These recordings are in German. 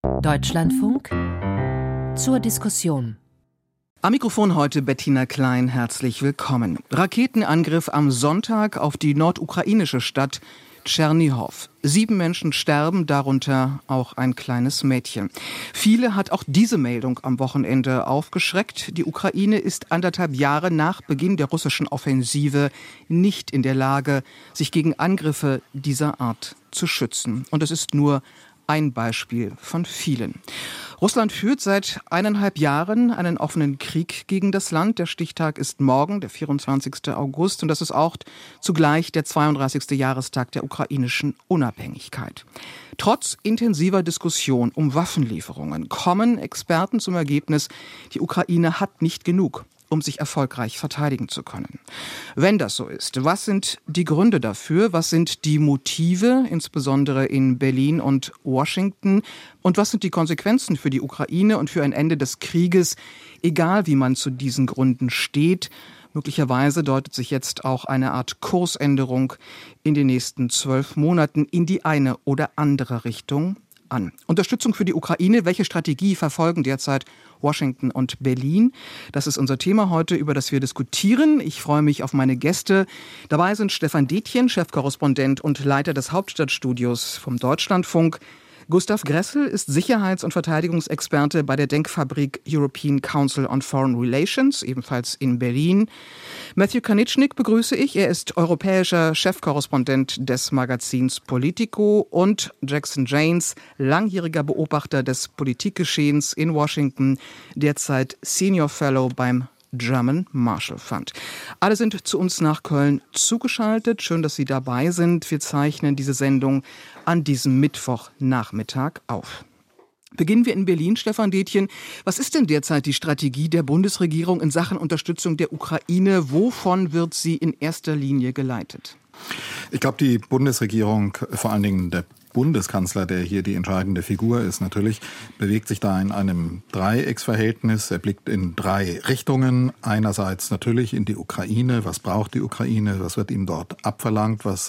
Deutschlandfunk zur Diskussion. Am Mikrofon heute Bettina Klein, herzlich willkommen. Raketenangriff am Sonntag auf die nordukrainische Stadt Tschernichow. 7 Menschen sterben, darunter auch ein kleines Mädchen. Viele hat auch diese Meldung am Wochenende aufgeschreckt. Die Ukraine ist 1,5 Jahre nach Beginn der russischen Offensive nicht in der Lage, sich gegen Angriffe dieser Art zu schützen. Und es ist nur ein Beispiel von vielen. Russland führt seit 1,5 Jahren einen offenen Krieg gegen das Land. Der Stichtag ist morgen, der 24. August. Und das ist auch zugleich der 32. Jahrestag der ukrainischen Unabhängigkeit. Trotz intensiver Diskussion um Waffenlieferungen kommen Experten zum Ergebnis, die Ukraine hat nicht genug, um sich erfolgreich verteidigen zu können. Wenn das so ist, was sind die Gründe dafür? Was sind die Motive, insbesondere in Berlin und Washington? Und was sind die Konsequenzen für die Ukraine und für ein Ende des Krieges, egal wie man zu diesen Gründen steht? Möglicherweise deutet sich jetzt auch eine Art Kursänderung in den nächsten 12 Monaten in die eine oder andere Richtung an. Unterstützung für die Ukraine. Welche Strategie verfolgen derzeit Washington und Berlin? Das ist unser Thema heute, über das wir diskutieren. Ich freue mich auf meine Gäste. Dabei sind Stefan Detjen, Chefkorrespondent und Leiter des Hauptstadtstudios vom Deutschlandfunk. Gustav Gressel ist Sicherheits- und Verteidigungsexperte bei der Denkfabrik European Council on Foreign Relations, ebenfalls in Berlin. Matthew Kanicznik begrüße ich. Er ist europäischer Chefkorrespondent des Magazins Politico. Und Jackson Jaynes, langjähriger Beobachter des Politikgeschehens in Washington, derzeit Senior Fellow beim German Marshall Fund. Alle sind zu uns nach Köln zugeschaltet. Schön, dass Sie dabei sind. Wir zeichnen diese Sendung an diesem Mittwochnachmittag auf. Beginnen wir in Berlin, Stefan Detjen. Was ist denn derzeit die Strategie der Bundesregierung in Sachen Unterstützung der Ukraine? Wovon wird sie in erster Linie geleitet? Ich glaube, die Bundesregierung, vor allen Dingen der Bundeskanzler, der hier die entscheidende Figur ist, natürlich bewegt sich da in einem Dreiecksverhältnis. Er blickt in 3 Richtungen. Einerseits natürlich in die Ukraine. Was braucht die Ukraine? Was wird ihm dort abverlangt? Was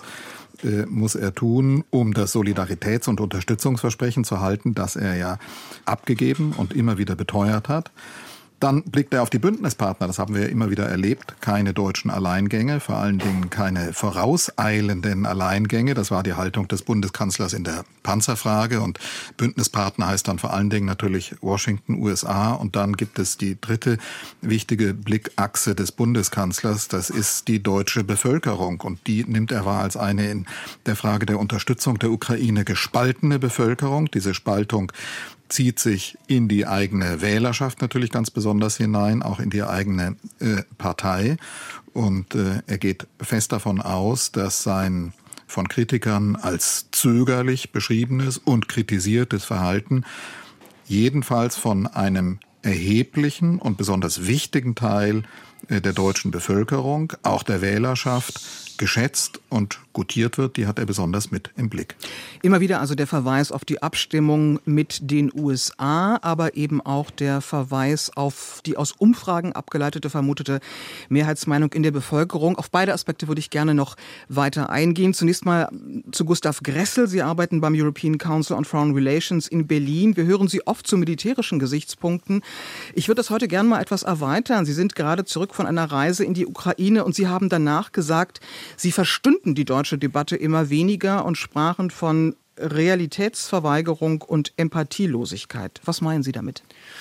muss er tun, um das Solidaritäts- und Unterstützungsversprechen zu halten, das er ja abgegeben und immer wieder beteuert hat? Dann blickt er auf die Bündnispartner, das haben wir immer wieder erlebt, keine deutschen Alleingänge, vor allen Dingen keine vorauseilenden Alleingänge. Das war die Haltung des Bundeskanzlers in der Panzerfrage und Bündnispartner heißt dann vor allen Dingen natürlich Washington, USA. Und dann gibt es die dritte wichtige Blickachse des Bundeskanzlers, das ist die deutsche Bevölkerung. Und die nimmt er wahr als eine in der Frage der Unterstützung der Ukraine gespaltene Bevölkerung. Diese Spaltung zieht sich in die eigene Wählerschaft natürlich ganz besonders hinein, auch in die eigene Partei. Und er geht fest davon aus, dass sein von Kritikern als zögerlich beschriebenes und kritisiertes Verhalten jedenfalls von einem erheblichen und besonders wichtigen Teil der deutschen Bevölkerung, auch der Wählerschaft, geschätzt und gutiert wird, die hat er besonders mit im Blick. Immer wieder also der Verweis auf die Abstimmung mit den USA, aber eben auch der Verweis auf die aus Umfragen abgeleitete, vermutete Mehrheitsmeinung in der Bevölkerung. Auf beide Aspekte würde ich gerne noch weiter eingehen. Zunächst mal zu Gustav Gressel. Sie arbeiten beim European Council on Foreign Relations in Berlin. Wir hören Sie oft zu militärischen Gesichtspunkten. Ich würde das heute gerne mal etwas erweitern. Sie sind gerade zurück von einer Reise in die Ukraine und Sie haben danach gesagt, Sie verstünden die deutsche Debatte immer weniger und sprachen von Realitätsverweigerung und Empathielosigkeit. Was meinen Sie damit?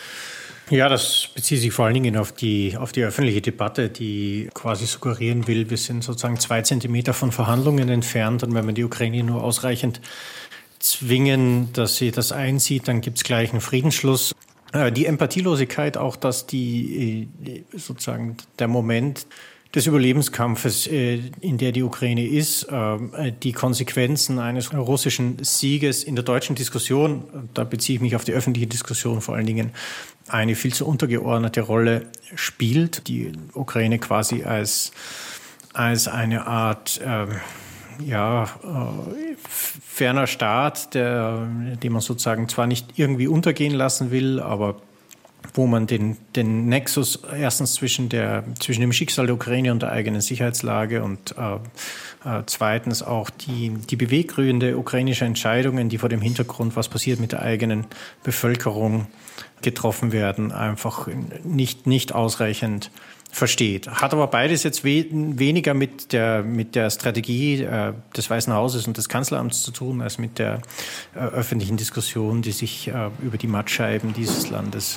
Ja, das bezieht sich vor allen Dingen auf die öffentliche Debatte, die quasi suggerieren will, wir sind sozusagen 2 Zentimeter von Verhandlungen entfernt und wenn wir die Ukraine nur ausreichend zwingen, dass sie das einsieht, dann gibt es gleich einen Friedensschluss. Die Empathielosigkeit, auch dass sozusagen der Moment des Überlebenskampfes, in der die Ukraine ist, die Konsequenzen eines russischen Sieges in der deutschen Diskussion, da beziehe ich mich auf die öffentliche Diskussion vor allen Dingen, eine viel zu untergeordnete Rolle spielt. Die Ukraine quasi als eine Art ferner Staat, den man sozusagen zwar nicht irgendwie untergehen lassen will, aber wo man den Nexus erstens zwischen dem Schicksal der Ukraine und der eigenen Sicherheitslage und zweitens auch die Beweggründe ukrainischer Entscheidungen, die vor dem Hintergrund, was passiert mit der eigenen Bevölkerung, getroffen werden, einfach nicht ausreichend versteht. Hat aber beides jetzt weniger mit der Strategie des Weißen Hauses und des Kanzleramts zu tun, als mit der öffentlichen Diskussion, die sich über die Mattscheiben dieses Landes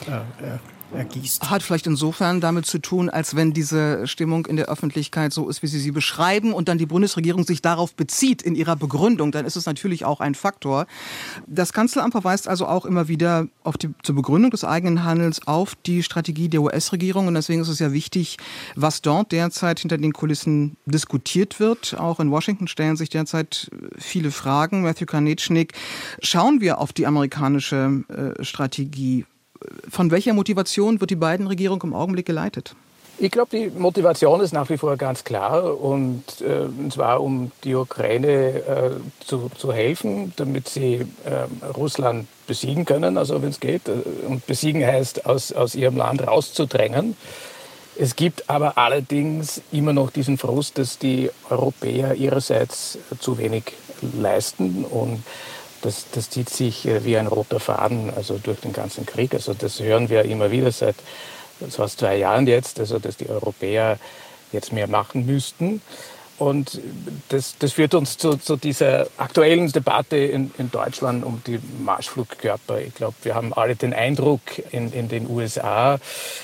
ergießt. Hat vielleicht insofern damit zu tun, als wenn diese Stimmung in der Öffentlichkeit so ist, wie Sie sie beschreiben und dann die Bundesregierung sich darauf bezieht in ihrer Begründung, dann ist es natürlich auch ein Faktor. Das Kanzleramt verweist also auch immer wieder zur Begründung des eigenen Handelns auf die Strategie der US-Regierung und deswegen ist es ja wichtig, was dort derzeit hinter den Kulissen diskutiert wird. Auch in Washington stellen sich derzeit viele Fragen. Matthew Konechny, schauen wir auf die amerikanische Strategie. Von welcher Motivation wird die Biden-Regierung im Augenblick geleitet? Ich glaube, die Motivation ist nach wie vor ganz klar und zwar um die Ukraine zu helfen, damit sie Russland besiegen können, also wenn es geht. Und besiegen heißt, aus ihrem Land rauszudrängen. Es gibt aber allerdings immer noch diesen Frust, dass die Europäer ihrerseits zu wenig leisten und das zieht sich wie ein roter Faden also durch den ganzen Krieg. Also das hören wir immer wieder seit fast 2 Jahren jetzt, also dass die Europäer jetzt mehr machen müssten. Und das führt uns zu dieser aktuellen Debatte in Deutschland um die Marschflugkörper. Ich glaube, wir haben alle den Eindruck in den USA,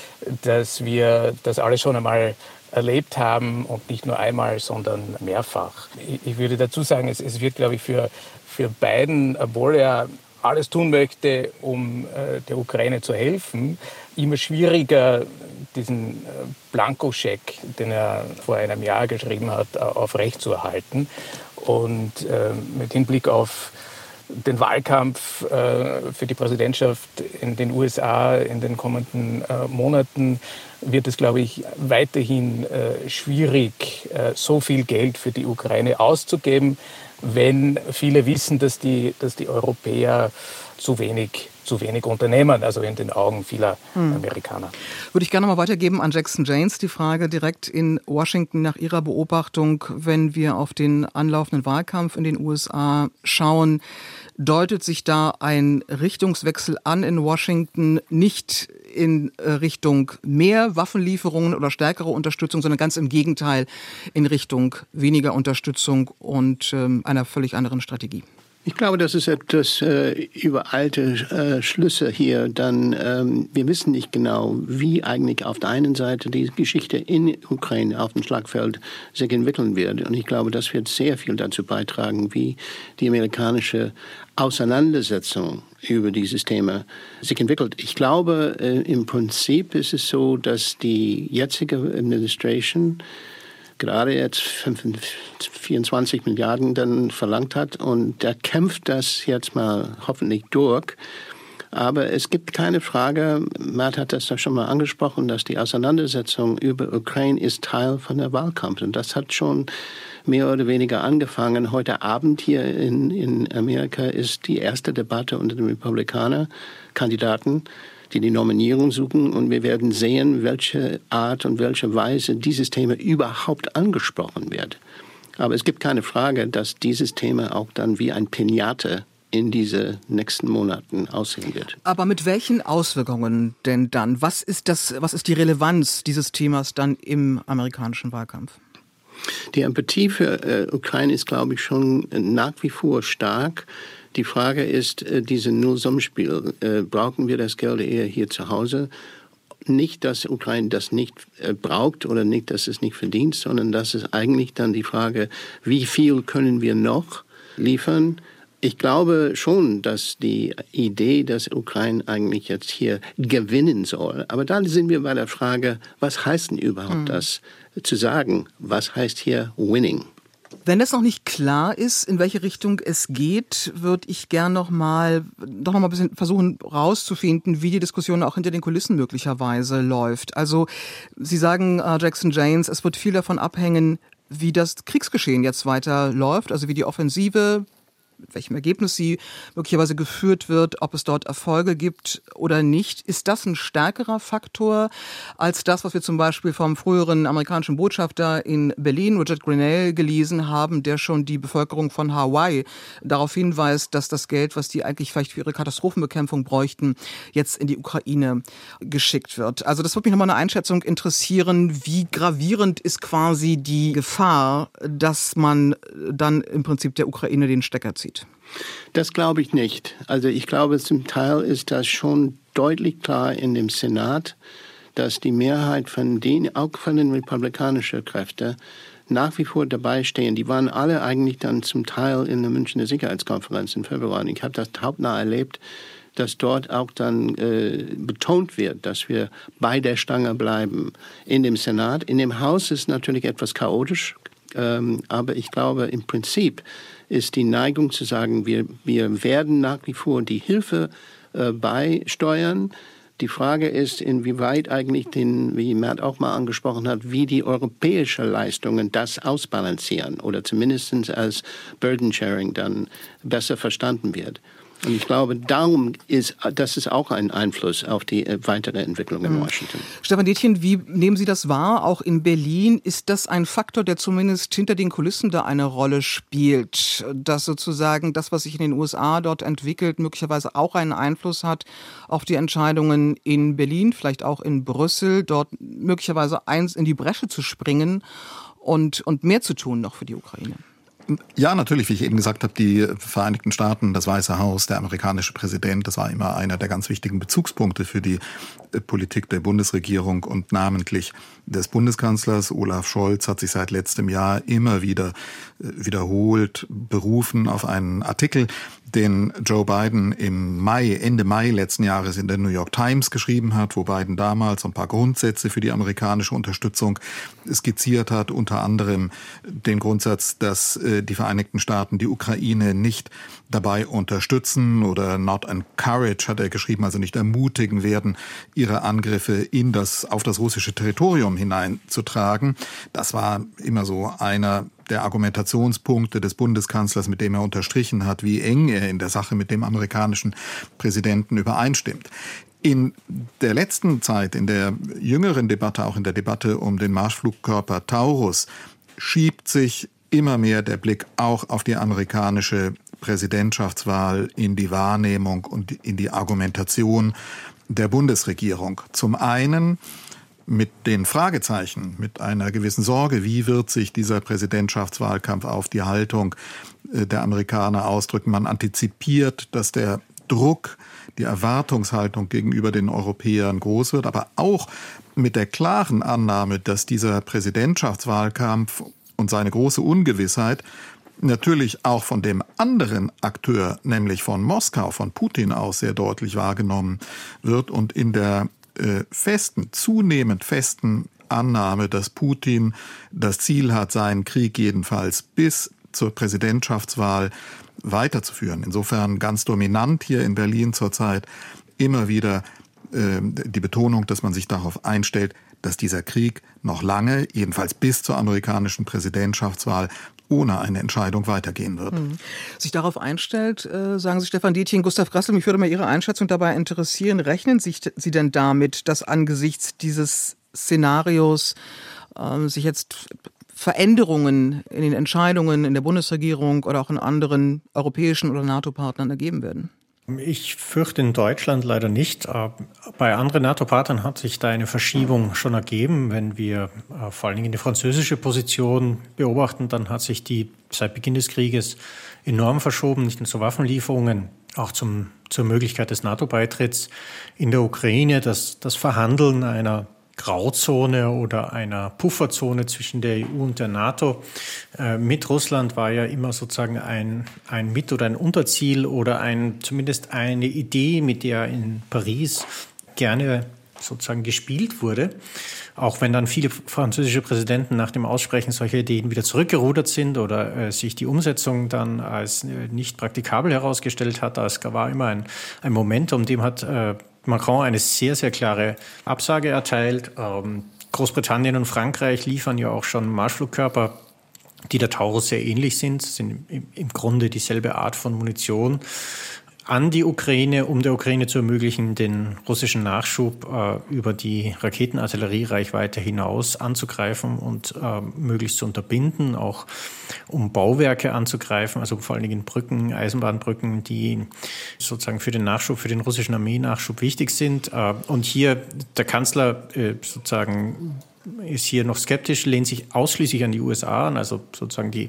dass wir das alle schon einmal erlebt haben und nicht nur einmal, sondern mehrfach. Ich würde dazu sagen, es wird, glaube ich, für Biden, obwohl er alles tun möchte, um der Ukraine zu helfen, immer schwieriger, diesen Blankoscheck, den er vor einem Jahr geschrieben hat, aufrechtzuerhalten. Und mit Hinblick auf den Wahlkampf für die Präsidentschaft in den USA in den kommenden Monaten wird es, glaube ich, weiterhin schwierig, so viel Geld für die Ukraine auszugeben, wenn viele wissen, dass die Europäer zu wenig unternehmen, also in den Augen vieler Amerikaner. Würde ich gerne mal weitergeben an Jackson Janes, die Frage direkt in Washington nach Ihrer Beobachtung, wenn wir auf den anlaufenden Wahlkampf in den USA schauen, deutet sich da ein Richtungswechsel an in Washington, nicht in Richtung mehr Waffenlieferungen oder stärkere Unterstützung, sondern ganz im Gegenteil in Richtung weniger Unterstützung und einer völlig anderen Strategie? Ich glaube, das ist etwas übereilte Schlüsse hier. Wir wissen nicht genau, wie eigentlich auf der einen Seite die Geschichte in Ukraine auf dem Schlachtfeld sich entwickeln wird. Und ich glaube, das wird sehr viel dazu beitragen, wie die amerikanische Auseinandersetzung über dieses Thema sich entwickelt. Ich glaube, im Prinzip ist es so, dass die jetzige Administration gerade jetzt 24 Milliarden dann verlangt hat und der kämpft das jetzt mal hoffentlich durch. Aber es gibt keine Frage, Matt hat das ja schon mal angesprochen, dass die Auseinandersetzung über Ukraine ist Teil von der Wahlkampf. Und das hat schon mehr oder weniger angefangen. Heute Abend hier in Amerika ist die erste Debatte unter den Republikaner-Kandidaten, die Nominierung suchen. Und wir werden sehen, welche Art und welche Weise dieses Thema überhaupt angesprochen wird. Aber es gibt keine Frage, dass dieses Thema auch dann wie ein Pinata in diese nächsten Monaten aussehen wird. Aber mit welchen Auswirkungen denn dann? Was ist die Relevanz dieses Themas dann im amerikanischen Wahlkampf? Die Empathie für Ukraine ist, glaube ich, schon nach wie vor stark. Die Frage ist, diese Nullsummenspiel, brauchen wir das Geld eher hier zu Hause? Nicht, dass Ukraine das nicht braucht oder nicht, dass es nicht verdient, sondern das ist eigentlich dann die Frage, wie viel können wir noch liefern? Ich glaube schon, dass die Idee, dass Ukraine eigentlich jetzt hier gewinnen soll, aber dann sind wir bei der Frage, was heißt denn überhaupt das zu sagen? Was heißt hier winning? Wenn es noch nicht klar ist, in welche Richtung es geht, würde ich gern noch mal ein bisschen versuchen rauszufinden, wie die Diskussion auch hinter den Kulissen möglicherweise läuft. Also Sie sagen, Jackson Janes, es wird viel davon abhängen, wie das Kriegsgeschehen jetzt weiter läuft, also wie die Offensive mit welchem Ergebnis sie möglicherweise geführt wird, ob es dort Erfolge gibt oder nicht. Ist das ein stärkerer Faktor als das, was wir zum Beispiel vom früheren amerikanischen Botschafter in Berlin, Richard Grenell, gelesen haben, der schon die Bevölkerung von Hawaii darauf hinweist, dass das Geld, was die eigentlich vielleicht für ihre Katastrophenbekämpfung bräuchten, jetzt in die Ukraine geschickt wird? Also das würde mich nochmal eine Einschätzung interessieren. Wie gravierend ist quasi die Gefahr, dass man dann im Prinzip der Ukraine den Stecker zieht? Das glaube ich nicht. Also ich glaube, zum Teil ist das schon deutlich klar in dem Senat, dass die Mehrheit auch von den republikanischen Kräften nach wie vor dabei stehen. Die waren alle eigentlich dann zum Teil in der Münchner Sicherheitskonferenz im Februar. Und ich habe das hautnah erlebt, dass dort auch dann betont wird, dass wir bei der Stange bleiben in dem Senat. In dem Haus ist natürlich etwas chaotisch, aber ich glaube, im Prinzip ist die Neigung zu sagen, wir werden nach wie vor die Hilfe beisteuern. Die Frage ist, inwieweit eigentlich wie Matt auch mal angesprochen hat, wie die europäischen Leistungen das ausbalancieren oder zumindest als Burden Sharing dann besser verstanden wird. Und ich glaube, das ist auch ein Einfluss auf die weitere Entwicklung in Washington. Stefan Detjen, wie nehmen Sie das wahr? Auch in Berlin, ist das ein Faktor, der zumindest hinter den Kulissen da eine Rolle spielt? Dass sozusagen das, was sich in den USA dort entwickelt, möglicherweise auch einen Einfluss hat auf die Entscheidungen in Berlin, vielleicht auch in Brüssel, dort möglicherweise eins in die Bresche zu springen und mehr zu tun noch für die Ukraine? Ja, natürlich, wie ich eben gesagt habe, die Vereinigten Staaten, das Weiße Haus, der amerikanische Präsident, das war immer einer der ganz wichtigen Bezugspunkte für die Politik der Bundesregierung und namentlich des Bundeskanzlers. Olaf Scholz hat sich seit letztem Jahr immer wieder wiederholt berufen auf einen Artikel, den Joe Biden Ende Mai letzten Jahres in der New York Times geschrieben hat, wo Biden damals ein paar Grundsätze für die amerikanische Unterstützung skizziert hat, unter anderem den Grundsatz, dass die Vereinigten Staaten die Ukraine nicht dabei unterstützen oder not encourage, hat er geschrieben, also nicht ermutigen werden, ihre Angriffe auf das russische Territorium hineinzutragen. Das war immer so einer der Argumentationspunkte des Bundeskanzlers, mit dem er unterstrichen hat, wie eng er in der Sache mit dem amerikanischen Präsidenten übereinstimmt. In der letzten Zeit, in der jüngeren Debatte, auch in der Debatte um den Marschflugkörper Taurus, schiebt sich immer mehr der Blick auch auf die amerikanische Präsidentschaftswahl in die Wahrnehmung und in die Argumentation der Bundesregierung. Zum einen mit den Fragezeichen, mit einer gewissen Sorge, wie wird sich dieser Präsidentschaftswahlkampf auf die Haltung der Amerikaner ausdrücken. Man antizipiert, dass der Druck, die Erwartungshaltung gegenüber den Europäern groß wird, aber auch mit der klaren Annahme, dass dieser Präsidentschaftswahlkampf und seine große Ungewissheit natürlich auch von dem anderen Akteur, nämlich von Moskau, von Putin aus sehr deutlich wahrgenommen wird und in der zunehmend festen Annahme, dass Putin das Ziel hat, seinen Krieg jedenfalls bis zur Präsidentschaftswahl weiterzuführen. Insofern ganz dominant hier in Berlin zurzeit immer wieder die Betonung, dass man sich darauf einstellt, dass dieser Krieg noch lange, jedenfalls bis zur amerikanischen Präsidentschaftswahl, ohne eine Entscheidung weitergehen wird. Sich darauf einstellt, sagen Sie, Stefan Detjen, Gustav Grassel, mich würde mal Ihre Einschätzung dabei interessieren. Rechnen Sie denn damit, dass angesichts dieses Szenarios sich jetzt Veränderungen in den Entscheidungen in der Bundesregierung oder auch in anderen europäischen oder NATO-Partnern ergeben werden? Ich fürchte in Deutschland leider nicht. Bei anderen NATO-Partnern hat sich da eine Verschiebung schon ergeben. Wenn wir vor allen Dingen die französische Position beobachten, dann hat sich die seit Beginn des Krieges enorm verschoben, nicht nur zu Waffenlieferungen, auch zur Möglichkeit des NATO-Beitritts in der Ukraine. Das Verhandeln einer Grauzone oder einer Pufferzone zwischen der EU und der NATO mit Russland war ja immer sozusagen ein Mit- oder ein Unterziel oder zumindest eine Idee, mit der in Paris gerne sozusagen gespielt wurde. Auch wenn dann viele französische Präsidenten nach dem Aussprechen solcher Ideen wieder zurückgerudert sind oder sich die Umsetzung dann als nicht praktikabel herausgestellt hat. Es war immer ein Momentum, dem hat Macron eine sehr, sehr klare Absage erteilt. Großbritannien und Frankreich liefern ja auch schon Marschflugkörper die der Taurus sehr ähnlich sind im Grunde dieselbe Art von Munition, an die Ukraine, um der Ukraine zu ermöglichen, den russischen Nachschub über die Raketenartilleriereichweite hinaus anzugreifen und möglichst zu unterbinden, auch um Bauwerke anzugreifen, also vor allen Dingen Brücken, Eisenbahnbrücken, die sozusagen für den Nachschub, für den russischen Armeenachschub wichtig sind. Und hier der Kanzler sozusagen ist hier noch skeptisch, lehnt sich ausschließlich an die USA an, also sozusagen die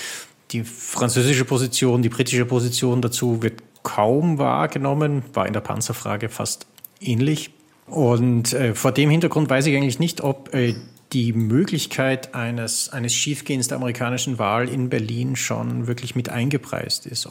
französische Position, die britische Position dazu wird kaum wahrgenommen, war in der Panzerfrage fast ähnlich. Und vor dem Hintergrund weiß ich eigentlich nicht, ob die Möglichkeit eines Schiefgehens der amerikanischen Wahl in Berlin schon wirklich mit eingepreist ist.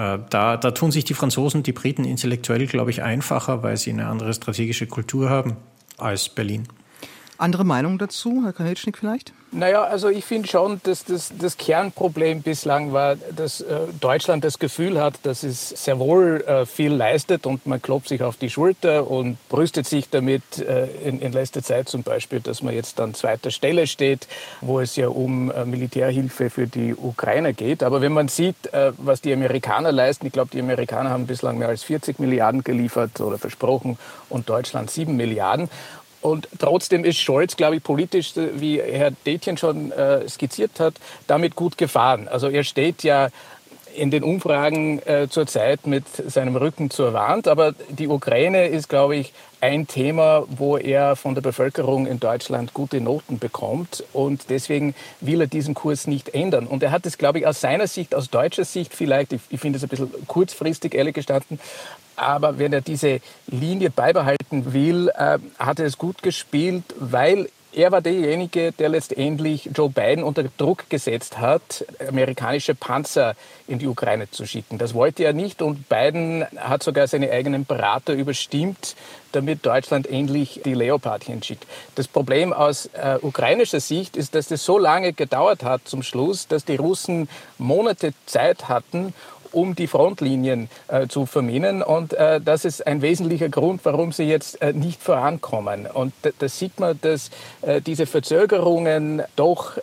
Da tun sich die Franzosen und die Briten intellektuell, glaube ich, einfacher, weil sie eine andere strategische Kultur haben als Berlin. Andere Meinung dazu, Herr Krajewitschnik vielleicht? Naja, also ich finde schon, dass das Kernproblem bislang war, dass Deutschland das Gefühl hat, dass es sehr wohl viel leistet und man klopft sich auf die Schulter und brüstet sich damit in letzter Zeit zum Beispiel, dass man jetzt an zweiter Stelle steht, wo es ja um Militärhilfe für die Ukraine geht. Aber wenn man sieht, was die Amerikaner leisten, ich glaube, die Amerikaner haben bislang mehr als 40 Milliarden geliefert oder versprochen und Deutschland 7 Milliarden. Und trotzdem ist Scholz, glaube ich, politisch, wie Herr Detjen schon skizziert hat, damit gut gefahren. Also er steht ja in den Umfragen zurzeit mit seinem Rücken zur Wand. Aber die Ukraine ist, glaube ich, ein Thema, wo er von der Bevölkerung in Deutschland gute Noten bekommt. Und deswegen will er diesen Kurs nicht ändern. Und er hat es, glaube ich, aus seiner Sicht, aus deutscher Sicht vielleicht, ich finde es ein bisschen kurzfristig, ehrlich gestanden, aber wenn er diese Linie beibehalten will, hat er es gut gespielt, weil er war derjenige, der letztendlich Joe Biden unter Druck gesetzt hat, amerikanische Panzer in die Ukraine zu schicken. Das wollte er nicht und Biden hat sogar seine eigenen Berater überstimmt, damit Deutschland endlich die Leopardchen schickt. Das Problem aus ukrainischer Sicht ist, dass das so lange gedauert hat zum Schluss, dass die Russen Monate Zeit hatten, um die Frontlinien zu verminen. Und das ist ein wesentlicher Grund, warum sie jetzt nicht vorankommen. Und da sieht man, dass diese Verzögerungen doch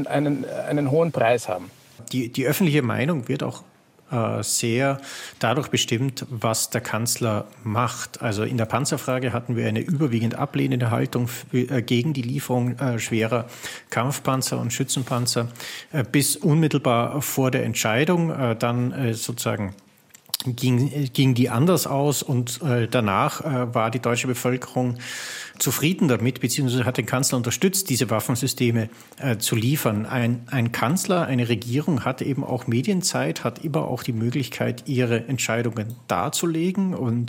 einen hohen Preis haben. Die öffentliche Meinung wird auch sehr dadurch bestimmt, was der Kanzler macht. Also in der Panzerfrage hatten wir eine überwiegend ablehnende Haltung gegen die Lieferung schwerer Kampfpanzer und Schützenpanzer bis unmittelbar vor der Entscheidung. Dann sozusagen ging die anders aus und danach war die deutsche Bevölkerung zufrieden damit, beziehungsweise hat den Kanzler unterstützt, diese Waffensysteme zu liefern. Ein Kanzler, eine Regierung hat eben auch Medienzeit, hat immer auch die Möglichkeit, ihre Entscheidungen darzulegen und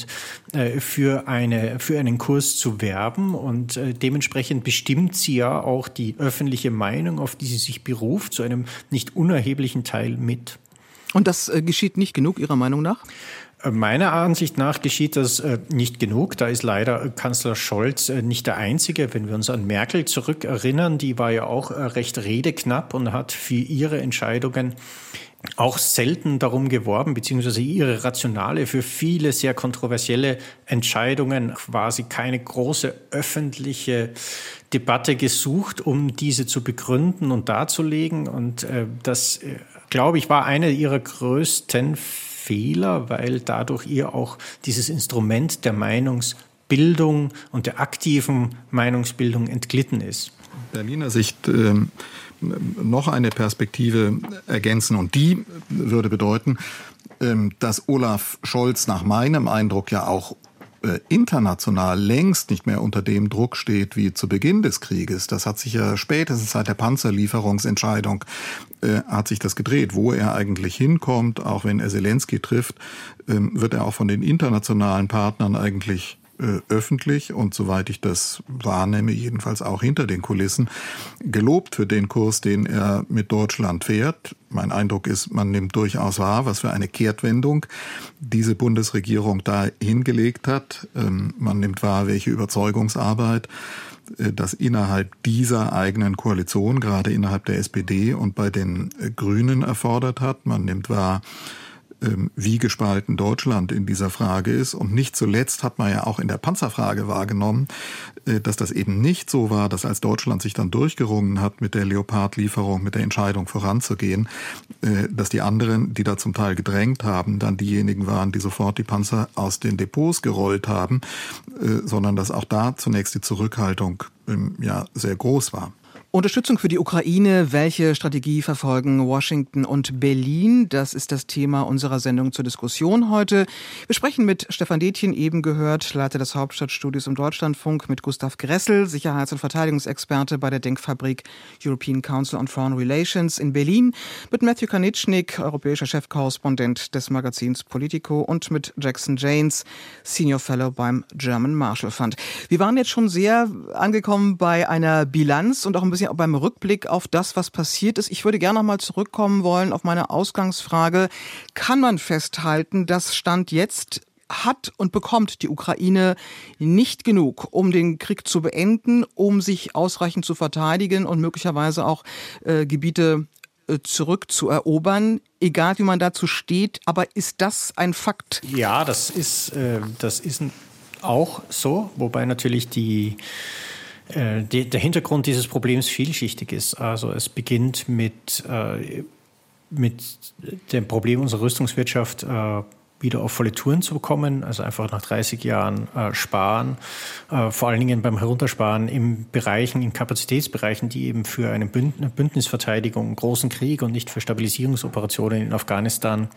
für einen Kurs zu werben. Und dementsprechend bestimmt sie ja auch die öffentliche Meinung, auf die sie sich beruft, zu einem nicht unerheblichen Teil mit. Und das geschieht nicht genug, Ihrer Meinung nach? Meiner Ansicht nach geschieht das nicht genug. Da ist leider Kanzler Scholz nicht der Einzige. Wenn wir uns an Merkel zurückerinnern, die war ja auch recht redeknapp und hat für ihre Entscheidungen auch selten darum geworben, beziehungsweise ihre Rationale für viele sehr kontroversielle Entscheidungen quasi keine große öffentliche Debatte gesucht, um diese zu begründen und darzulegen. Und das, glaube ich, war eine ihrer größten Fehler, weil dadurch ihr auch dieses Instrument der Meinungsbildung und der aktiven Meinungsbildung entglitten ist. Berliner Sicht noch eine Perspektive ergänzen und die würde bedeuten, dass Olaf Scholz nach meinem Eindruck ja auch international längst nicht mehr unter dem Druck steht wie zu Beginn des Krieges. Das hat sich ja spätestens seit der Panzerlieferungsentscheidung hat sich das gedreht. Wo er eigentlich hinkommt, auch wenn er Zelensky trifft, wird er auch von den internationalen Partnern eigentlich öffentlich und soweit ich das wahrnehme, jedenfalls auch hinter den Kulissen, gelobt für den Kurs, den er mit Deutschland fährt. Mein Eindruck ist, man nimmt durchaus wahr, was für eine Kehrtwendung diese Bundesregierung da hingelegt hat. Man nimmt wahr, welche Überzeugungsarbeit das innerhalb dieser eigenen Koalition, gerade innerhalb der SPD und bei den Grünen erfordert hat. Man nimmt wahr, wie gespalten Deutschland in dieser Frage ist. Und nicht zuletzt hat man ja auch in der Panzerfrage wahrgenommen, dass das eben nicht so war, dass als Deutschland sich dann durchgerungen hat mit der Leopard-Lieferung, mit der Entscheidung voranzugehen, dass die anderen, die da zum Teil gedrängt haben, dann diejenigen waren, die sofort die Panzer aus den Depots gerollt haben, sondern dass auch da zunächst die Zurückhaltung sehr groß war. Unterstützung für die Ukraine. Welche Strategie verfolgen Washington und Berlin? Das ist das Thema unserer Sendung zur Diskussion heute. Wir sprechen mit Stefan Detjen, eben gehört, Leiter des Hauptstadtstudios im Deutschlandfunk, mit Gustav Gressel, Sicherheits- und Verteidigungsexperte bei der Denkfabrik European Council on Foreign Relations in Berlin, mit Matthew Kanicznik, europäischer Chefkorrespondent des Magazins Politico, und mit Jackson Janes, Senior Fellow beim German Marshall Fund. Wir waren jetzt schon sehr angekommen bei einer Bilanz und auch ein bisschen beim Rückblick auf das, was passiert ist. Ich würde gerne noch mal zurückkommen wollen auf meine Ausgangsfrage. Kann man festhalten, dass Stand jetzt hat und bekommt die Ukraine nicht genug, um den Krieg zu beenden, um sich ausreichend zu verteidigen und möglicherweise auch Gebiete zurückzuerobern, egal wie man dazu steht, aber ist das ein Fakt? Ja, das ist auch so, wobei natürlich der Hintergrund dieses Problems vielschichtig ist. Also es beginnt mit dem Problem unserer Rüstungswirtschaft wieder auf volle Touren zu bekommen, also einfach nach 30 Jahren sparen, vor allen Dingen beim Heruntersparen in Kapazitätsbereichen, die eben für eine Bündnisverteidigung, einen großen Krieg und nicht für Stabilisierungsoperationen in Afghanistan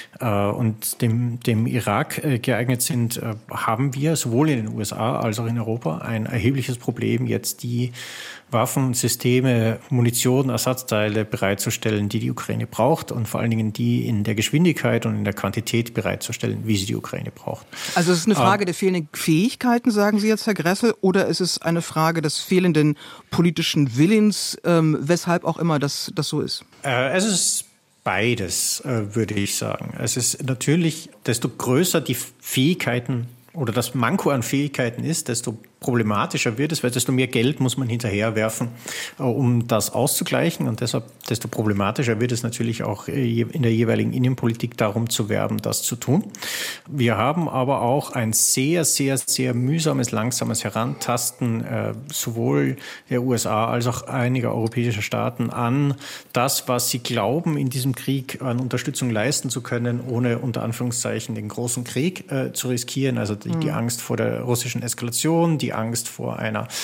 und dem Irak geeignet sind, haben wir sowohl in den USA als auch in Europa ein erhebliches Problem, jetzt die Waffen, Systeme, Munition, Ersatzteile bereitzustellen, die Ukraine braucht, und vor allen Dingen die in der Geschwindigkeit und in der Quantität bereitzustellen, wie sie die Ukraine braucht. Also es ist eine Frage der fehlenden Fähigkeiten, sagen Sie jetzt, Herr Gressel, oder ist es eine Frage des fehlenden politischen Willens, weshalb auch immer das so ist? Es ist beides, würde ich sagen. Es ist natürlich, desto größer die Fähigkeiten oder das Manko an Fähigkeiten ist, desto problematischer wird es, weil desto mehr Geld muss man hinterherwerfen, um das auszugleichen. Und deshalb, desto problematischer wird es natürlich auch in der jeweiligen Innenpolitik darum zu werben, das zu tun. Wir haben aber auch ein sehr, sehr, sehr mühsames, langsames Herantasten sowohl der USA als auch einiger europäischer Staaten an das, was sie glauben, in diesem Krieg an Unterstützung leisten zu können, ohne unter Anführungszeichen den großen Krieg zu riskieren. Also die Angst vor der russischen Eskalation, die Angst vor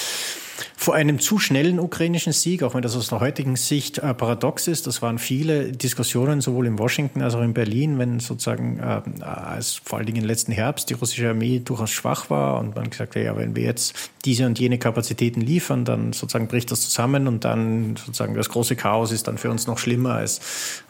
einem zu schnellen ukrainischen Sieg, auch wenn das aus der heutigen Sicht paradox ist. Das waren viele Diskussionen sowohl in Washington als auch in Berlin, wenn sozusagen als vor allen Dingen im letzten Herbst die russische Armee durchaus schwach war und man gesagt hat, ja, wenn wir jetzt diese und jene Kapazitäten liefern, dann sozusagen bricht das zusammen und dann sozusagen das große Chaos ist dann für uns noch schlimmer, als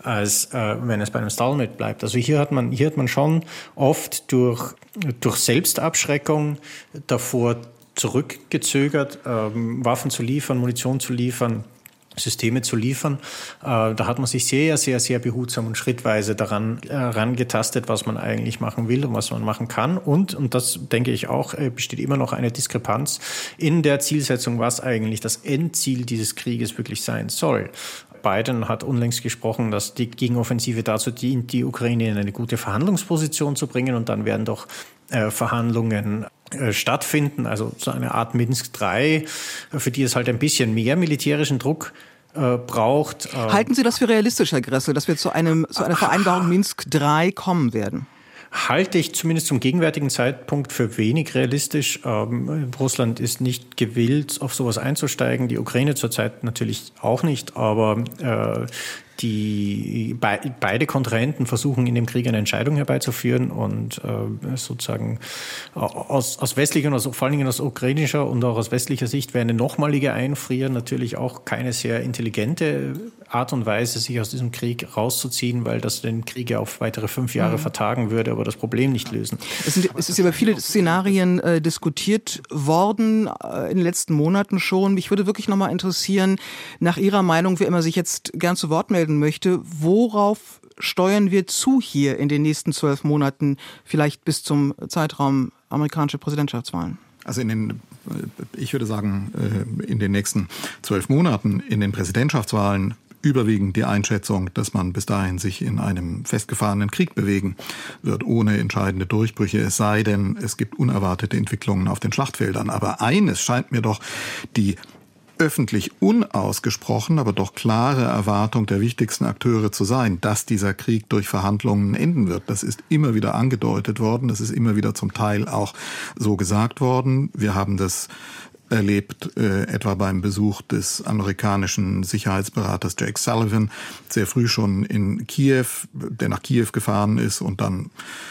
wenn es bei einem Stalemate bleibt. Also hier hat man schon oft durch Selbstabschreckung davor zurückgezögert, Waffen zu liefern, Munition zu liefern, Systeme zu liefern. Da hat man sich sehr, sehr, sehr behutsam und schrittweise daran rangetastet, was man eigentlich machen will und was man machen kann. Und das denke ich auch, besteht immer noch eine Diskrepanz in der Zielsetzung, was eigentlich das Endziel dieses Krieges wirklich sein soll. Biden hat unlängst gesprochen, dass die Gegenoffensive dazu dient, die Ukraine in eine gute Verhandlungsposition zu bringen, und dann werden doch Verhandlungen stattfinden, also so eine Art Minsk III, für die es halt ein bisschen mehr militärischen Druck braucht. Halten Sie das für realistisch, Herr Gressel, dass wir zu einer Vereinbarung Minsk III kommen werden? Halte ich zumindest zum gegenwärtigen Zeitpunkt für wenig realistisch. Russland ist nicht gewillt, auf sowas einzusteigen. Die Ukraine zurzeit natürlich auch nicht, aber beide Kontrahenten versuchen in dem Krieg eine Entscheidung herbeizuführen und sozusagen aus westlicher und vor allen Dingen aus ukrainischer und auch aus westlicher Sicht wäre eine nochmalige Einfrieren natürlich auch keine sehr intelligente Art und Weise, sich aus diesem Krieg rauszuziehen, weil das den Krieg ja auf weitere 5 Jahre vertagen würde, aber das Problem nicht lösen. Es ist über viele Szenarien diskutiert worden in den letzten Monaten schon. Mich würde wirklich nochmal interessieren, nach Ihrer Meinung, wer immer sich jetzt gern zu Wort melden möchte, worauf steuern wir zu hier in den nächsten 12 Monaten, vielleicht bis zum Zeitraum amerikanische Präsidentschaftswahlen? Also ich würde sagen, in den nächsten 12 Monaten in den Präsidentschaftswahlen überwiegend die Einschätzung, dass man bis dahin sich in einem festgefahrenen Krieg bewegen wird, ohne entscheidende Durchbrüche, es sei denn, es gibt unerwartete Entwicklungen auf den Schlachtfeldern. Aber eines scheint mir doch die öffentlich unausgesprochen, aber doch klare Erwartung der wichtigsten Akteure zu sein, dass dieser Krieg durch Verhandlungen enden wird. Das ist immer wieder angedeutet worden, das ist immer wieder zum Teil auch so gesagt worden. Wir haben das erlebt, etwa beim Besuch des amerikanischen Sicherheitsberaters Jake Sullivan, sehr früh schon in Kiew, der nach Kiew gefahren ist und dann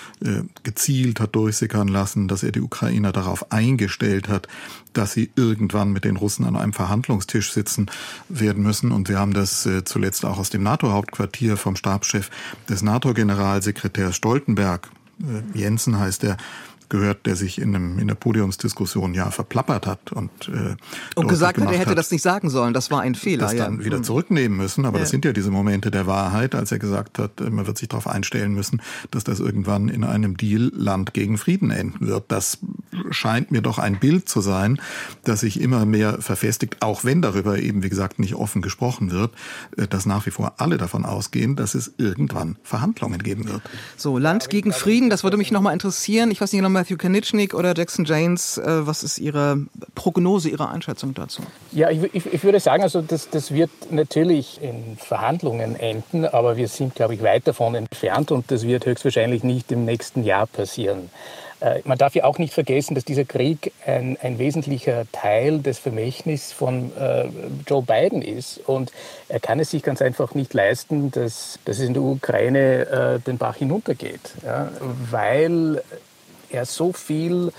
gezielt hat durchsickern lassen, dass er die Ukrainer darauf eingestellt hat, dass sie irgendwann mit den Russen an einem Verhandlungstisch sitzen werden müssen. Und wir haben das zuletzt auch aus dem NATO-Hauptquartier vom Stabschef des NATO-Generalsekretärs Stoltenberg, Jensen heißt er, gehört, der sich in der Podiumsdiskussion verplappert hat und gesagt hat, er hätte das nicht sagen sollen. Das war ein Fehler. Das dann wieder zurücknehmen müssen. Aber das sind ja diese Momente der Wahrheit, als er gesagt hat, man wird sich darauf einstellen müssen, dass das irgendwann in einem Deal Land gegen Frieden enden wird. Das scheint mir doch ein Bild zu sein, das sich immer mehr verfestigt, auch wenn darüber eben, wie gesagt, nicht offen gesprochen wird, dass nach wie vor alle davon ausgehen, dass es irgendwann Verhandlungen geben wird. So, Land gegen Frieden, das würde mich nochmal interessieren. Ich weiß nicht, Matthew Kanichnik oder Jackson Janes, was ist Ihre Prognose, Ihre Einschätzung dazu? Ja, ich würde sagen, also das wird natürlich in Verhandlungen enden, aber wir sind, glaube ich, weit davon entfernt und das wird höchstwahrscheinlich nicht im nächsten Jahr passieren. Man darf ja auch nicht vergessen, dass dieser Krieg ein wesentlicher Teil des Vermächtnisses von Joe Biden ist. Und er kann es sich ganz einfach nicht leisten, dass es in der Ukraine den Bach hinuntergeht. Ja, weil er so viel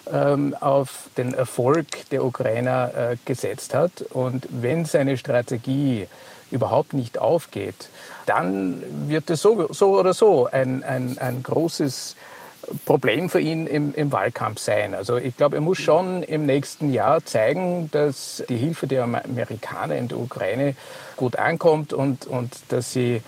auf den Erfolg der Ukrainer gesetzt hat. Und wenn seine Strategie überhaupt nicht aufgeht, dann wird es so oder so ein großes Problem für ihn im Wahlkampf sein. Also ich glaube, er muss schon im nächsten Jahr zeigen, dass die Hilfe der Amerikaner in der Ukraine gut ankommt und dass sie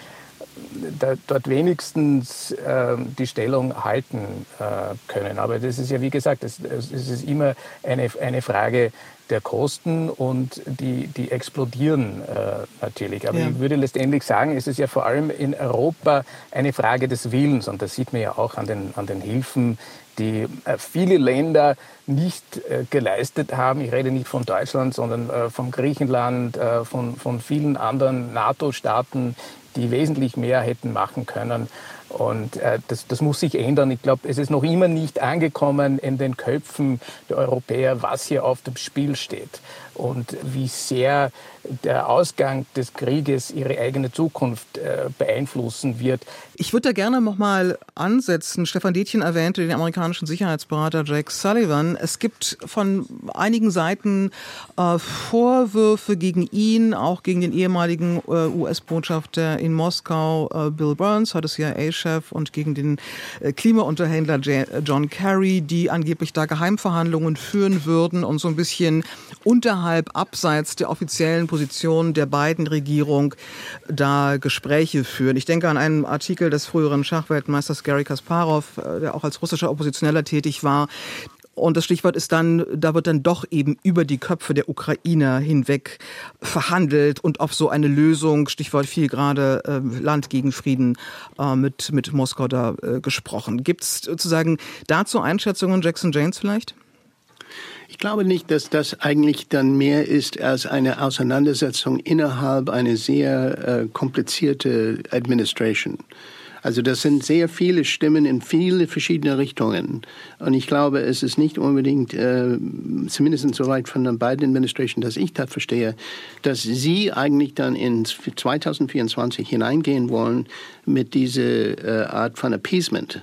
dort wenigstens die Stellung halten können. Aber das ist ja, wie gesagt, es ist immer eine Frage der Kosten und die explodieren natürlich. Aber ich würde letztendlich sagen, es ist ja vor allem in Europa eine Frage des Willens. Und das sieht man ja auch an den Hilfen, die viele Länder nicht geleistet haben. Ich rede nicht von Deutschland, sondern von Griechenland, von vielen anderen NATO-Staaten, die wesentlich mehr hätten machen können. Und das muss sich ändern. Ich glaube, es ist noch immer nicht angekommen in den Köpfen der Europäer, was hier auf dem Spiel steht und wie sehr der Ausgang des Krieges ihre eigene Zukunft beeinflussen wird. Ich würde da gerne noch mal ansetzen. Stefan Detjen erwähnte den amerikanischen Sicherheitsberater Jake Sullivan. Es gibt von einigen Seiten Vorwürfe gegen ihn, auch gegen den ehemaligen US-Botschafter in Moskau, Bill Burns, heute CIA-Chef, und gegen den Klimaunterhändler John Kerry, die angeblich da Geheimverhandlungen führen würden und so ein bisschen abseits der offiziellen Position der Biden-Regierung da Gespräche führen. Ich denke an einen Artikel des früheren Schachweltmeisters Garry Kasparov, der auch als russischer Oppositioneller tätig war. Und das Stichwort ist dann, da wird dann doch eben über die Köpfe der Ukrainer hinweg verhandelt und auf so eine Lösung, Stichwort viel gerade Land gegen Frieden, mit Moskau da gesprochen. Gibt es sozusagen dazu Einschätzungen, Jackson Janes vielleicht? Ich glaube nicht, dass das eigentlich dann mehr ist als eine Auseinandersetzung innerhalb einer sehr komplizierte Administration. Also das sind sehr viele Stimmen in viele verschiedene Richtungen. Und ich glaube, es ist nicht unbedingt, zumindest soweit von der Biden-Administration, dass ich das verstehe, dass sie eigentlich dann in 2024 hineingehen wollen mit dieser Art von Appeasement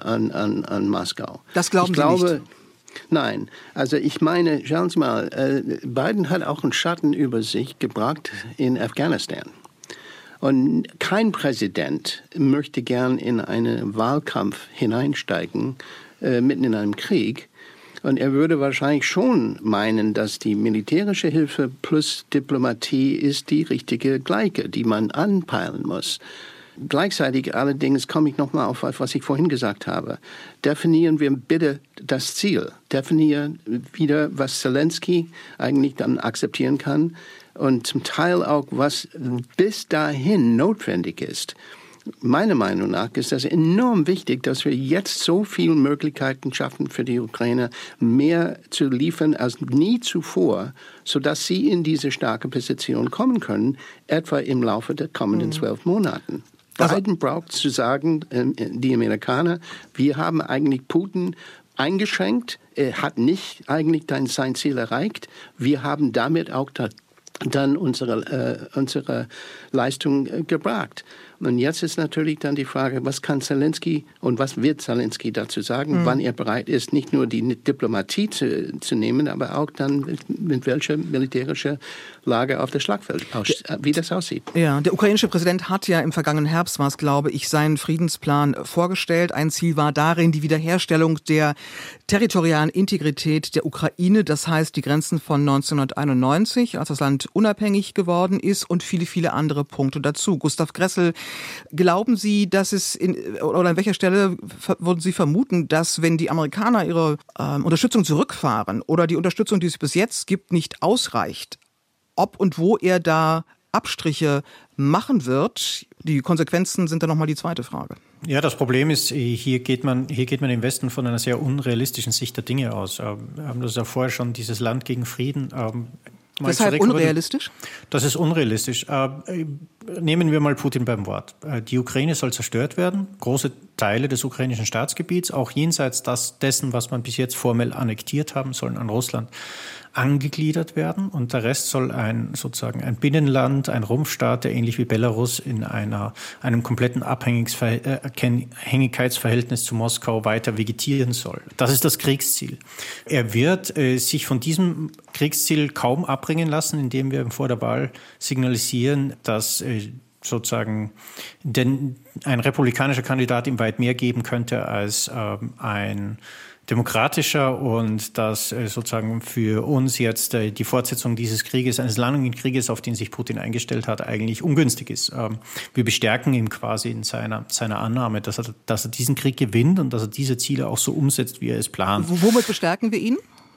an Moskau. Das glauben Sie nicht? Nein, also ich meine, schauen Sie mal, Biden hat auch einen Schatten über sich gebracht in Afghanistan. Und kein Präsident möchte gern in einen Wahlkampf hineinsteigen, mitten in einem Krieg. Und er würde wahrscheinlich schon meinen, dass die militärische Hilfe plus Diplomatie ist die richtige Gleiche, die man anpeilen muss. Gleichzeitig allerdings komme ich nochmal auf, was ich vorhin gesagt habe. Definieren wir bitte das Ziel. Definieren wieder, was Zelensky eigentlich dann akzeptieren kann und zum Teil auch, was bis dahin notwendig ist. Meiner Meinung nach ist das enorm wichtig, dass wir jetzt so viele Möglichkeiten schaffen für die Ukraine, mehr zu liefern als nie zuvor, sodass sie in diese starke Position kommen können, etwa im Laufe der kommenden 12 Monaten. Biden braucht zu sagen, die Amerikaner, wir haben eigentlich Putin eingeschränkt, er hat nicht eigentlich sein Ziel erreicht, wir haben damit auch dann unsere Leistung gebracht. Und jetzt ist natürlich dann die Frage, was kann Zelensky und was wird Zelensky dazu sagen, wann er bereit ist, nicht nur die Diplomatie zu nehmen, aber auch dann mit welcher militärischen Lage auf dem Schlachtfeld, wie das aussieht. Ja, der ukrainische Präsident hat ja im vergangenen Herbst, war es glaube ich, seinen Friedensplan vorgestellt. Ein Ziel war darin die Wiederherstellung der territorialen Integrität der Ukraine, das heißt die Grenzen von 1991, als das Land unabhängig geworden ist und viele, viele andere Punkte dazu. Gustav Gressel, glauben Sie, dass es oder an welcher Stelle würden Sie vermuten, dass wenn die Amerikaner ihre Unterstützung zurückfahren oder die Unterstützung, die es bis jetzt gibt, nicht ausreicht, ob und wo er da Abstriche machen wird? Die Konsequenzen sind dann nochmal die zweite Frage. Ja, das Problem ist, hier geht man im Westen von einer sehr unrealistischen Sicht der Dinge aus. Wir haben das ja vorher schon, dieses Land gegen Frieden. Weshalb unrealistisch? Das ist unrealistisch. Nehmen wir mal Putin beim Wort. Die Ukraine soll zerstört werden. Große Teile des ukrainischen Staatsgebiets, auch jenseits dessen, was man bis jetzt formell annektiert haben, sollen an Russland angegliedert werden. Und der Rest soll sozusagen ein Binnenland, ein Rumpfstaat, der ähnlich wie Belarus in einem kompletten Abhängigkeitsverhältnis zu Moskau weiter vegetieren soll. Das ist das Kriegsziel. Er wird sich von diesem Kriegsziel kaum abbringen lassen, indem wir vor der Wahl signalisieren, dass sozusagen ein republikanischer Kandidat ihm weit mehr geben könnte als ein demokratischer und dass sozusagen für uns jetzt die Fortsetzung dieses Krieges, eines langen Krieges, auf den sich Putin eingestellt hat, eigentlich ungünstig ist. Wir bestärken ihn quasi in seiner Annahme, dass er diesen Krieg gewinnt und dass er diese Ziele auch so umsetzt, wie er es plant. Womit bestärken wir ihn?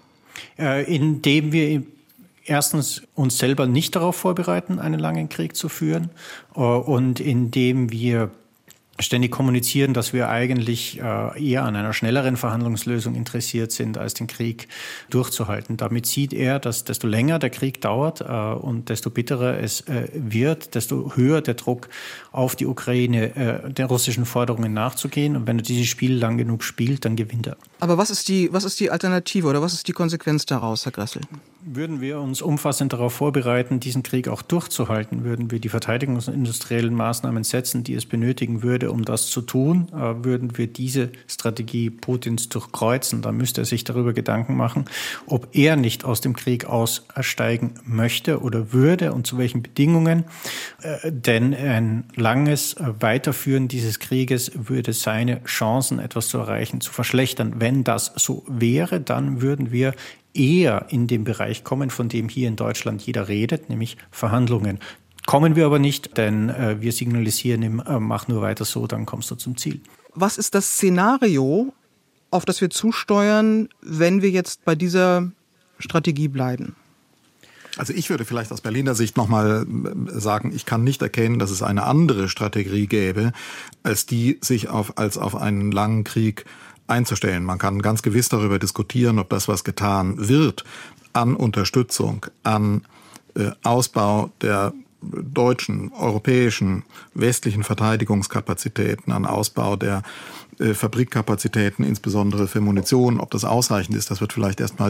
Indem wir erstens uns selber nicht darauf vorbereiten, einen langen Krieg zu führen und indem wir ständig kommunizieren, dass wir eigentlich eher an einer schnelleren Verhandlungslösung interessiert sind, als den Krieg durchzuhalten. Damit sieht er, dass desto länger der Krieg dauert und desto bitterer es wird, desto höher der Druck auf die Ukraine, den russischen Forderungen nachzugehen. Und wenn er dieses Spiel lang genug spielt, dann gewinnt er. Aber was ist die Alternative oder was ist die Konsequenz daraus, Herr Gressel? Würden wir uns umfassend darauf vorbereiten, diesen Krieg auch durchzuhalten, würden wir die verteidigungsindustriellen Maßnahmen setzen, die es benötigen würde, um das zu tun, würden wir diese Strategie Putins durchkreuzen, dann müsste er sich darüber Gedanken machen, ob er nicht aus dem Krieg aussteigen möchte oder würde und zu welchen Bedingungen. Denn ein langes Weiterführen dieses Krieges würde seine Chancen, etwas zu erreichen, zu verschlechtern. Wenn das so wäre, dann würden wir eher in den Bereich kommen, von dem hier in Deutschland jeder redet, nämlich Verhandlungen. Kommen wir aber nicht, denn wir signalisieren ihm, mach nur weiter so, dann kommst du zum Ziel. Was ist das Szenario, auf das wir zusteuern, wenn wir jetzt bei dieser Strategie bleiben? Also ich würde vielleicht aus Berliner Sicht nochmal sagen, ich kann nicht erkennen, dass es eine andere Strategie gäbe, als die sich auf einen langen Krieg einzustellen. Man kann ganz gewiss darüber diskutieren, ob das, was getan wird, an Unterstützung, an Ausbau der deutschen, europäischen, westlichen Verteidigungskapazitäten, an Ausbau der Fabrikkapazitäten, insbesondere für Munition, ob das ausreichend ist, das wird vielleicht erst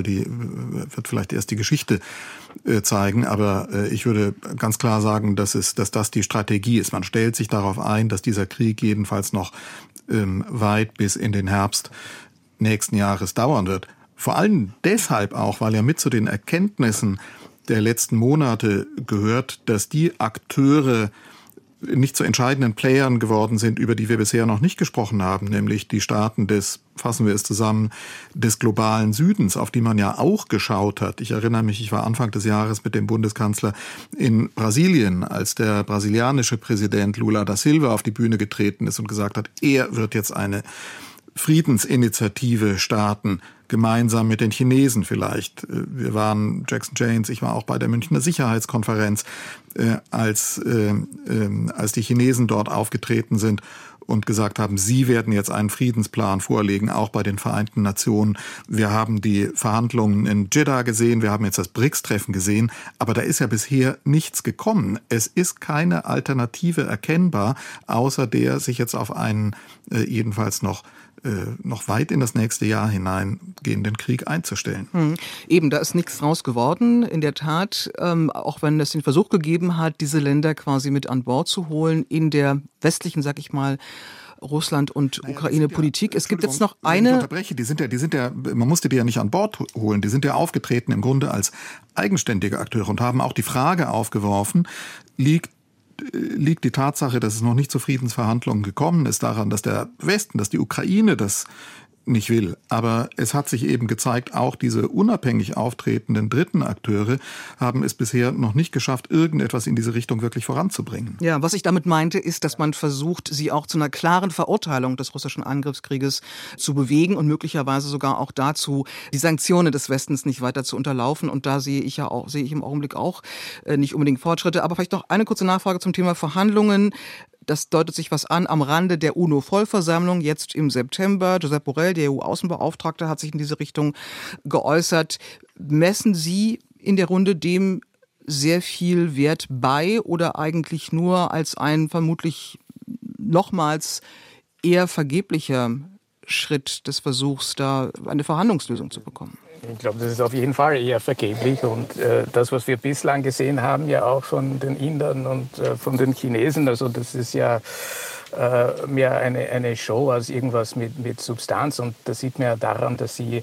die Geschichte zeigen. Aber ich würde ganz klar sagen, dass das die Strategie ist. Man stellt sich darauf ein, dass dieser Krieg jedenfalls noch weit bis in den Herbst nächsten Jahres dauern wird. Vor allem deshalb auch, weil ja mit zu den Erkenntnissen der letzten Monate gehört, dass die Akteure, nicht zu entscheidenden Playern geworden sind, über die wir bisher noch nicht gesprochen haben, nämlich die Staaten fassen wir es zusammen, des globalen Südens, auf die man ja auch geschaut hat. Ich erinnere mich, ich war Anfang des Jahres mit dem Bundeskanzler in Brasilien, als der brasilianische Präsident Lula da Silva auf die Bühne getreten ist und gesagt hat, er wird jetzt eine Friedensinitiative starten, gemeinsam mit den Chinesen vielleicht. Wir waren, Jackson Janes, ich war auch bei der Münchner Sicherheitskonferenz, als die Chinesen dort aufgetreten sind und gesagt haben, sie werden jetzt einen Friedensplan vorlegen, auch bei den Vereinten Nationen. Wir haben die Verhandlungen in Jeddah gesehen, wir haben jetzt das BRICS-Treffen gesehen, aber da ist ja bisher nichts gekommen. Es ist keine Alternative erkennbar, außer der sich jetzt auf einen jedenfalls noch weit in das nächste Jahr hineingehenden Krieg einzustellen. Eben, da ist nichts draus geworden. In der Tat, auch wenn es den Versuch gegeben hat, diese Länder quasi mit an Bord zu holen in der westlichen, sag ich mal, Russland- und Ukraine-Politik. Es gibt jetzt noch eine... Ich unterbreche, die sind ja, man musste die ja nicht an Bord holen, die sind ja aufgetreten im Grunde als eigenständige Akteure und haben auch die Frage aufgeworfen, liegt die Tatsache, dass es noch nicht zu Friedensverhandlungen gekommen ist, daran, dass der Westen, dass die Ukraine das nicht will. Aber es hat sich eben gezeigt, auch diese unabhängig auftretenden dritten Akteure haben es bisher noch nicht geschafft, irgendetwas in diese Richtung wirklich voranzubringen. Ja, was ich damit meinte, ist, dass man versucht, sie auch zu einer klaren Verurteilung des russischen Angriffskrieges zu bewegen und möglicherweise sogar auch dazu, die Sanktionen des Westens nicht weiter zu unterlaufen. Und da sehe ich im Augenblick auch nicht unbedingt Fortschritte. Aber vielleicht noch eine kurze Nachfrage zum Thema Verhandlungen. Das deutet sich was an am Rande der UNO-Vollversammlung jetzt im September. Josep Borrell, der EU-Außenbeauftragte, hat sich in diese Richtung geäußert. Messen Sie in der Runde dem sehr viel Wert bei oder eigentlich nur als ein vermutlich nochmals eher vergeblicher Schritt des Versuchs, da eine Verhandlungslösung zu bekommen? Ich glaube, das ist auf jeden Fall eher vergeblich. Und das, was wir bislang gesehen haben, ja auch von den Indern und von den Chinesen, also das ist ja mehr eine Show als irgendwas mit Substanz. Und das sieht man ja daran, dass sie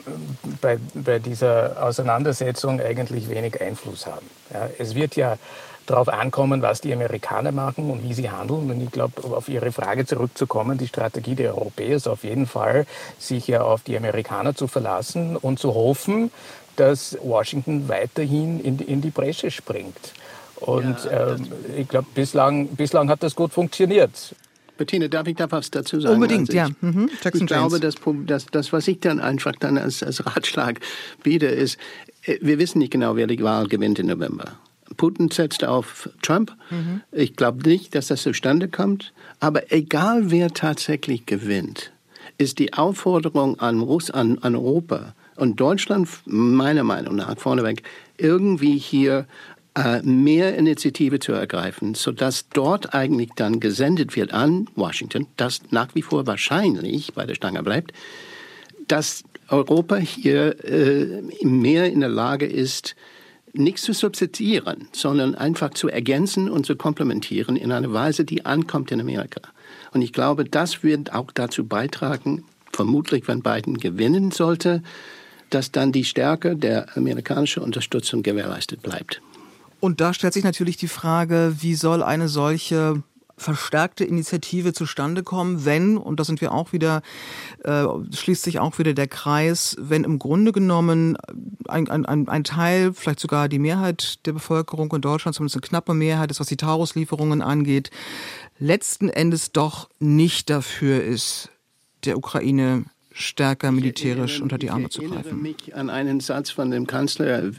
bei dieser Auseinandersetzung eigentlich wenig Einfluss haben. Ja, es wird ja darauf ankommen, was die Amerikaner machen und wie sie handeln. Und ich glaube, auf Ihre Frage zurückzukommen, die Strategie der Europäer ist auf jeden Fall, sich ja auf die Amerikaner zu verlassen und zu hoffen, dass Washington weiterhin in die Bresche springt. Und ja, ich glaube, bislang hat das gut funktioniert. Bettina, darf ich da was dazu sagen? Unbedingt, ja. Ich glaube, das, was ich dann einfach als Ratschlag biete, ist, wir wissen nicht genau, wer die Wahl gewinnt im November. Putin setzt auf Trump. Ich glaube nicht, dass das zustande kommt. Aber egal, wer tatsächlich gewinnt, ist die Aufforderung an Europa und Deutschland, meiner Meinung nach, vorneweg, irgendwie hier mehr Initiative zu ergreifen, sodass dort eigentlich dann gesendet wird an Washington, das nach wie vor wahrscheinlich bei der Stange bleibt, dass Europa hier mehr in der Lage ist, nichts zu substituieren, sondern einfach zu ergänzen und zu komplementieren in einer Weise, die ankommt in Amerika. Und ich glaube, das wird auch dazu beitragen, vermutlich, wenn Biden gewinnen sollte, dass dann die Stärke der amerikanischen Unterstützung gewährleistet bleibt. Und da stellt sich natürlich die Frage, wie soll eine solche verstärkte Initiative zustande kommen, wenn, und da sind wir auch wieder, schließt sich auch wieder der Kreis, wenn im Grunde genommen ein Teil, vielleicht sogar die Mehrheit der Bevölkerung in Deutschland, zumindest eine knappe Mehrheit, das was die Taurus-Lieferungen angeht, letzten Endes doch nicht dafür ist, der Ukraine stärker militärisch unter die Arme zu greifen. Ich erinnere mich an einen Satz von dem Kanzler,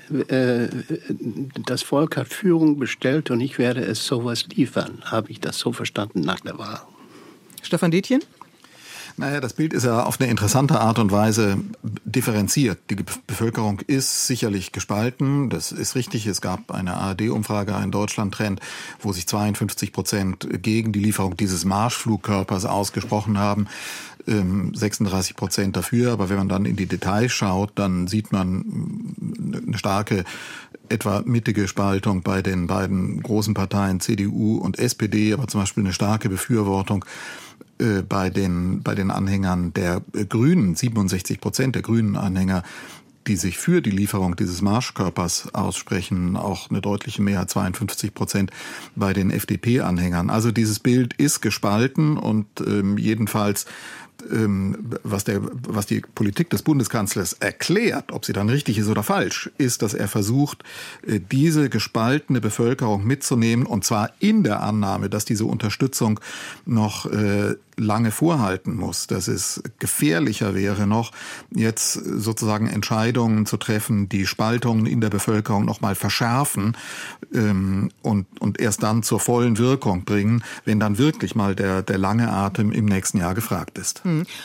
das Volk hat Führung bestellt und ich werde es sowas liefern. Habe ich das so verstanden nach der Wahl? Stefan Detjen? Naja, das Bild ist ja auf eine interessante Art und Weise differenziert. Die Bevölkerung ist sicherlich gespalten. Das ist richtig. Es gab eine ARD-Umfrage, einen Deutschland-Trend, wo sich 52% gegen die Lieferung dieses Marschflugkörpers ausgesprochen haben. 36% dafür. Aber wenn man dann in die Details schaut, dann sieht man eine starke, etwa mittige Spaltung bei den beiden großen Parteien CDU und SPD, aber zum Beispiel eine starke Befürwortung bei den Anhängern der Grünen, 67% der Grünen-Anhänger, die sich für die Lieferung dieses Marschkörpers aussprechen, auch eine deutliche Mehrheit, 52% bei den FDP-Anhängern. Also dieses Bild ist gespalten und jedenfalls was die Politik des Bundeskanzlers erklärt, ob sie dann richtig ist oder falsch, ist, dass er versucht, diese gespaltene Bevölkerung mitzunehmen, und zwar in der Annahme, dass diese Unterstützung noch lange vorhalten muss, dass es gefährlicher wäre noch, jetzt sozusagen Entscheidungen zu treffen, die Spaltungen in der Bevölkerung noch mal verschärfen und erst dann zur vollen Wirkung bringen, wenn dann wirklich mal der lange Atem im nächsten Jahr gefragt ist.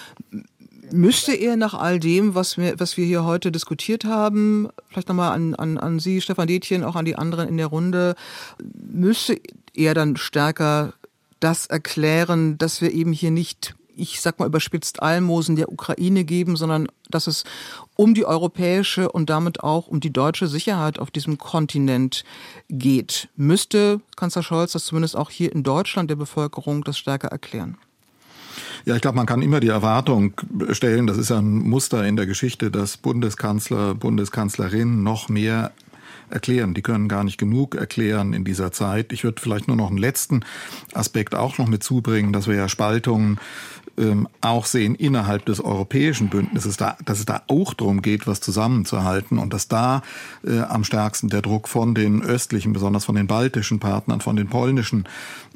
Müsste er nach all dem, was wir hier heute diskutiert haben, vielleicht nochmal an Sie, Stefan Detjen, auch an die anderen in der Runde, müsste er dann stärker das erklären, dass wir eben hier nicht, ich sag mal überspitzt, Almosen der Ukraine geben, sondern dass es um die europäische und damit auch um die deutsche Sicherheit auf diesem Kontinent geht? Müsste Kanzler Scholz das zumindest auch hier in Deutschland der Bevölkerung das stärker erklären? Ja, ich glaube, man kann immer die Erwartung stellen, das ist ein Muster in der Geschichte, dass Bundeskanzler, Bundeskanzlerinnen noch mehr erklären. Die können gar nicht genug erklären in dieser Zeit. Ich würde vielleicht nur noch einen letzten Aspekt auch noch mit zubringen, dass wir ja Spaltungen auch sehen innerhalb des europäischen Bündnisses, dass es da auch darum geht, was zusammenzuhalten und dass da am stärksten der Druck von den östlichen, besonders von den baltischen Partnern, von den polnischen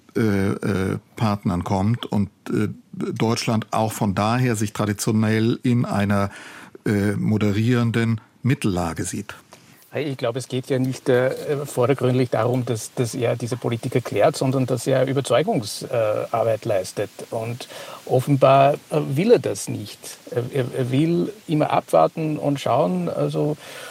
Partnern kommt und Deutschland auch von daher sich traditionell in einer moderierenden Mittellage sieht. Ich glaube, es geht ja nicht vordergründig darum, dass er diese Politik erklärt, sondern dass er Überzeugungsarbeit leistet. Und offenbar will er das nicht. Er will immer abwarten und schauen, also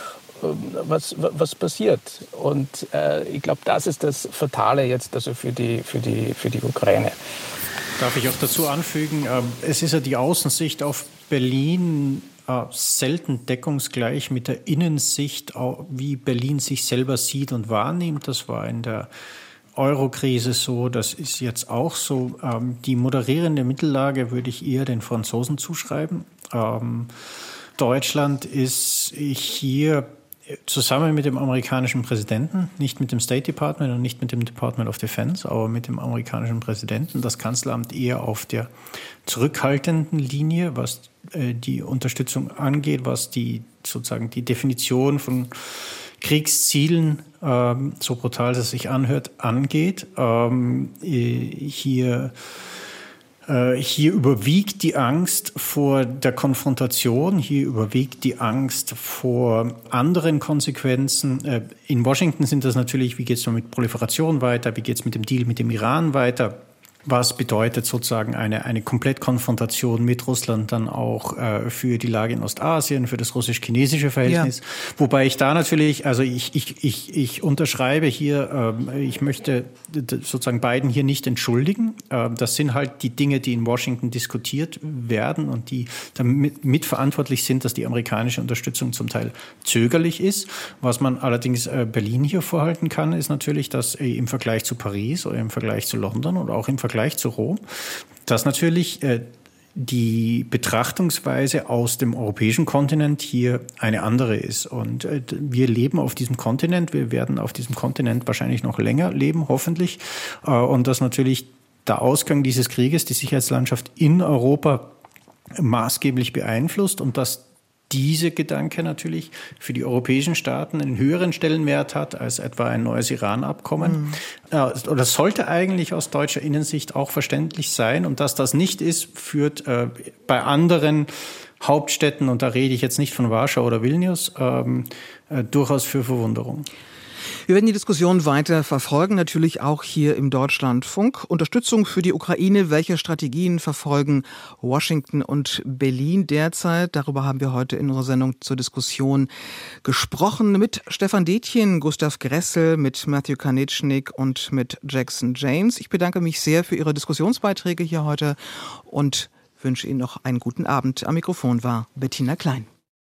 was passiert. Und ich glaube, das ist das Fatale jetzt also für die Ukraine. Darf ich auch dazu anfügen, es ist ja die Außensicht auf Berlin selten deckungsgleich mit der Innensicht, wie Berlin sich selber sieht und wahrnimmt. Das war in der Euro-Krise so, das ist jetzt auch so. Die moderierende Mittellage würde ich eher den Franzosen zuschreiben. Deutschland ist hier zusammen mit dem amerikanischen Präsidenten, nicht mit dem State Department und nicht mit dem Department of Defense, aber mit dem amerikanischen Präsidenten, das Kanzleramt eher auf der zurückhaltenden Linie, was die Unterstützung angeht, was die Definition von Kriegszielen, so brutal es sich anhört, angeht. Hier überwiegt die Angst vor der Konfrontation, hier überwiegt die Angst vor anderen Konsequenzen. In Washington sind das natürlich, wie geht es mit Proliferation weiter, wie geht es mit dem Deal mit dem Iran weiter? Was bedeutet sozusagen eine Komplettkonfrontation mit Russland dann auch für die Lage in Ostasien, für das russisch-chinesische Verhältnis? Ja. Wobei ich da natürlich, also ich unterschreibe hier, ich möchte sozusagen Biden hier nicht entschuldigen. Das sind halt die Dinge, die in Washington diskutiert werden und die damit mitverantwortlich sind, dass die amerikanische Unterstützung zum Teil zögerlich ist. Was man allerdings Berlin hier vorhalten kann, ist natürlich, dass im Vergleich zu Paris oder im Vergleich zu London oder auch im Vergleich zu Rom, dass natürlich die Betrachtungsweise aus dem europäischen Kontinent hier eine andere ist. Und wir leben auf diesem Kontinent, wir werden auf diesem Kontinent wahrscheinlich noch länger leben, hoffentlich. Und dass natürlich der Ausgang dieses Krieges die Sicherheitslandschaft in Europa maßgeblich beeinflusst und dass diese Gedanke natürlich für die europäischen Staaten einen höheren Stellenwert hat als etwa ein neues Iran-Abkommen. Oder sollte eigentlich aus deutscher Innensicht auch verständlich sein. Und dass das nicht ist, führt bei anderen Hauptstädten, und da rede ich jetzt nicht von Warschau oder Vilnius, durchaus für Verwunderung. Wir werden die Diskussion weiter verfolgen, natürlich auch hier im Deutschlandfunk. Unterstützung für die Ukraine, welche Strategien verfolgen Washington und Berlin derzeit? Darüber haben wir heute in unserer Sendung zur Diskussion gesprochen mit Stefan Detjen, Gustav Gressel, mit Matthew Kanitschnik und mit Jackson James. Ich bedanke mich sehr für Ihre Diskussionsbeiträge hier heute und wünsche Ihnen noch einen guten Abend. Am Mikrofon war Bettina Klein.